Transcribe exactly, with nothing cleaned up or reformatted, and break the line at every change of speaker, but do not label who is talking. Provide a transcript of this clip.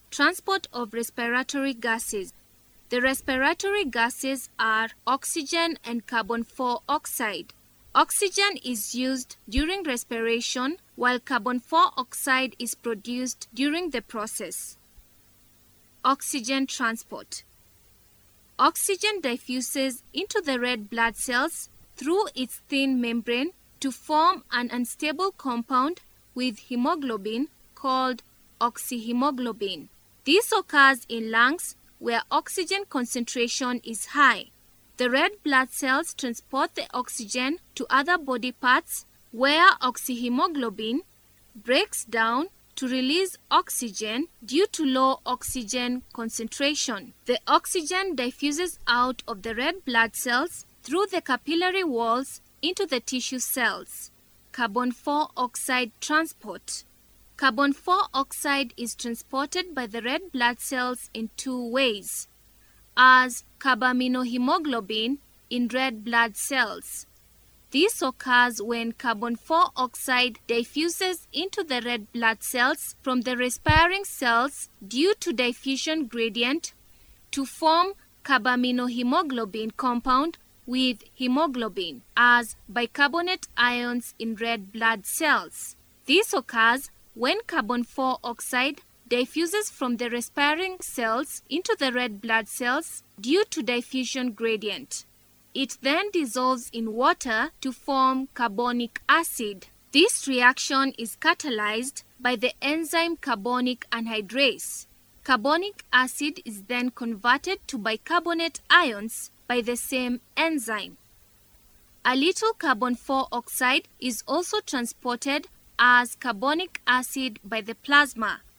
Transport of respiratory gases. The respiratory gases are oxygen and carbon four oxide. Oxygen is used during respiration, while carbon four oxide is produced during the process. Oxygen transport. Oxygen diffuses into the red blood cells through its thin membrane to form an unstable compound with hemoglobin called oxyhemoglobin. This occurs in lungs where oxygen concentration is high. The red blood cells transport the oxygen to other body parts where oxyhemoglobin breaks down to release oxygen due to low oxygen concentration. The oxygen diffuses out of the red blood cells through the capillary walls into the tissue cells. Carbon four oxide transport. Carbon four oxide is transported by the red blood cells in two ways, as carbaminohemoglobin in red blood cells. This occurs when carbon four oxide diffuses into the red blood cells from the respiring cells due to diffusion gradient to form carbaminohemoglobin compound with hemoglobin as bicarbonate ions in red blood cells. This occurs when carbon four oxide diffuses from the respiring cells into the red blood cells due to diffusion gradient. It then dissolves in water to form carbonic acid. This reaction is catalyzed by the enzyme carbonic anhydrase. Carbonic acid is then converted to bicarbonate ions by the same enzyme. A little carbon four oxide is also transported as carbonic acid by the plasma.